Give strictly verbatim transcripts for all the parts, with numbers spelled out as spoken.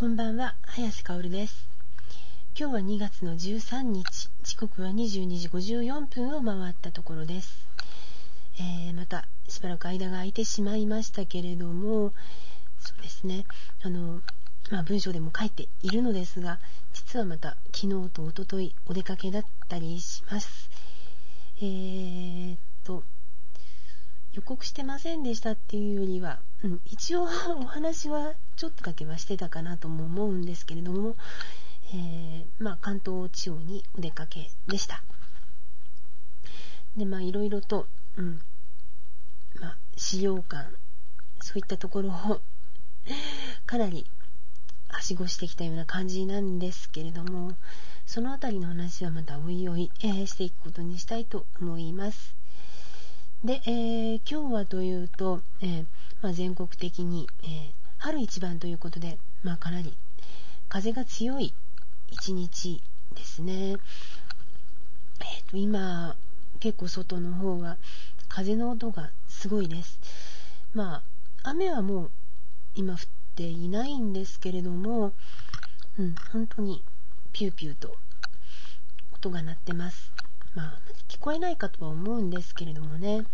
こんばんは、早瀬香織です。今日はにがつのじゅうさんにち、時刻はにじゅうにじごじゅうよんぷんを回ったところです。えー、またしばらく間が空いてしまいましたけれども、そうですね、あの、まあ、文章でも書いているのですが、実はまた昨日と一昨日お出かけだったりします。えーっと予告してませんでしたっていうよりは、うん、一応お話はちょっとだけはしてたかなとも思うんですけれども、えー、まあ関東地方にお出かけでした。で、まあいろいろと、うん、まあ資料館、そういったところをかなりはしごしてきたような感じなんですけれども、そのあたりの話はまたおいおい、えー、していくことにしたいと思います。で、えー、今日はというと、えーまあ、全国的に、えー、春一番ということで、まあ、かなり風が強い一日ですね。えー、と今結構外の方は風の音がすごいです。まあ雨はもう今降っていないんですけれども、うん、本当にピューピューと音が鳴ってます。まあ聞こえないかとは思うんですけれどもね。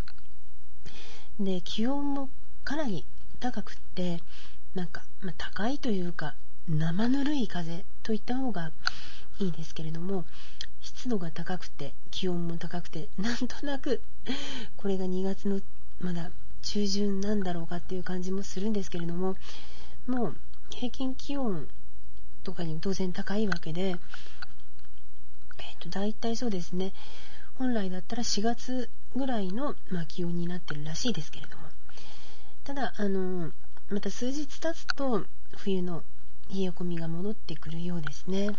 で、気温もかなり高くって、なんか、まあ、高いというか生ぬるい風といった方がいいですけれども、湿度が高くて気温も高くて、なんとなくこれがにがつのまだ中旬なんだろうかっていう感じもするんですけれども、もう平均気温とかにも当然高いわけで、えっとだいたいそうですね、本来だったらしがつぐらいの、まあ、気温になってるらしいですけれども、ただあのまた数日経つと冬の冷え込みが戻ってくるようですね。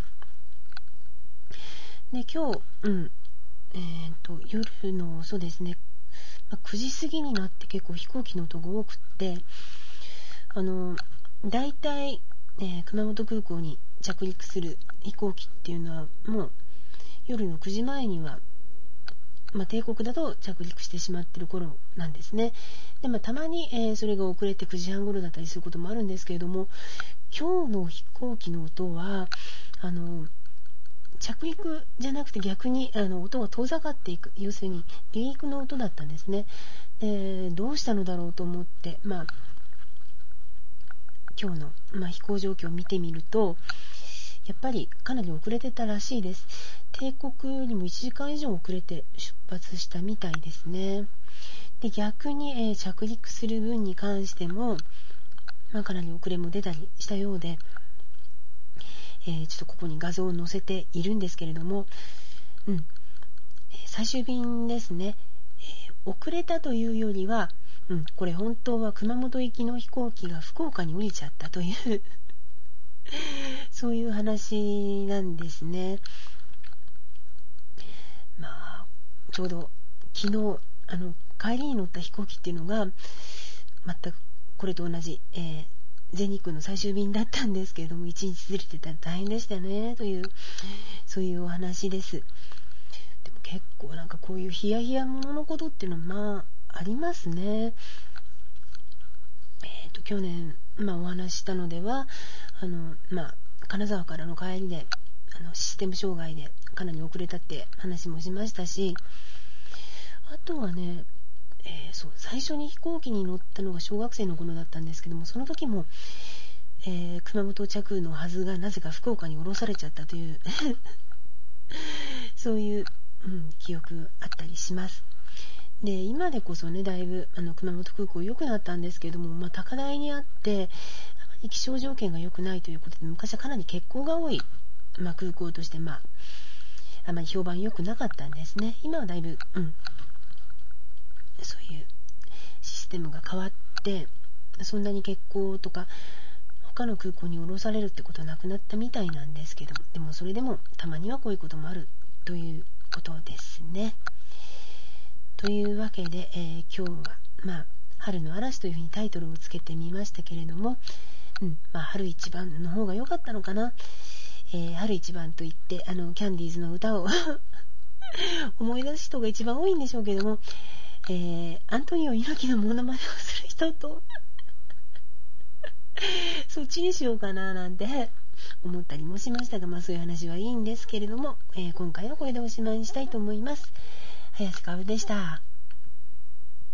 で、今日、うんえー、と夜のそうですね、まあ、くじ過ぎになって結構飛行機の音が多くって、あのだいたい、えー、熊本空港に着陸する飛行機っていうのはもう夜のくじまえには、まあ、帝国だと着陸してしまっている頃なんですね。で、まあ、たまに、えー、それが遅れてくじはん頃だったりすることもあるんですけれども、今日の飛行機の音はあの着陸じゃなくて逆にあの音が遠ざかっていく、要するに離陸の音だったんですね。で、どうしたのだろうと思って、まあ、今日の、まあ、飛行状況を見てみると、やっぱりかなり遅れてたらしいです。帝国にもいちじかん以上遅れて出発したみたいですね。で、逆に、えー、着陸する分に関しても、まあ、かなり遅れも出たりしたようで、えー、ちょっとここに画像を載せているんですけれども、うん、最終便ですね、えー、遅れたというよりは、うん、これ本当は熊本行きの飛行機が福岡に降りちゃったというそういう話なんですね。まあ、ちょうど昨日あの帰りに乗った飛行機っていうのが全くこれと同じ、えー、全日空の最終便だったんですけれども、いちにちずれてたら大変でしたねという、そういうお話です。でも結構なんかこういうヒヤヒヤもののことっていうのはまあありますね。えーと去年、まあ、お話ししたのではあの、まあ、金沢からの帰りであのシステム障害でかなり遅れたって話もしましたし、あとはね、えー、そう最初に飛行機に乗ったのが小学生の頃だったんですけども、その時も、えー、熊本着のはずがなぜか福岡に降ろされちゃったというそういう、うん、記憶あったりします。で、今でこそね、だいぶあの熊本空港良くなったんですけれども、まあ、高台にあってあまり気象条件が良くないということで、昔はかなり欠航が多い、まあ、空港として、まあ、あまり評判良くなかったんですね。今はだいぶ、うん、そういうシステムが変わって、そんなに欠航とか他の空港に降ろされるってことはなくなったみたいなんですけども、でもそれでもたまにはこういうこともあるということですね。というわけで、えー、今日は、まあ、春の嵐というふうにタイトルをつけてみましたけれども、うんまあ、春一番の方が良かったのかな。えー、春一番といってあのキャンディーズの歌を思い出す人が一番多いんでしょうけども、えー、アントニオ猪木のモノマネをする人とそっちにしようかななんて思ったりもしましたが、まあそういう話はいいんですけれども、えー、今回はこれでおしまいにしたいと思います。林かおるでした。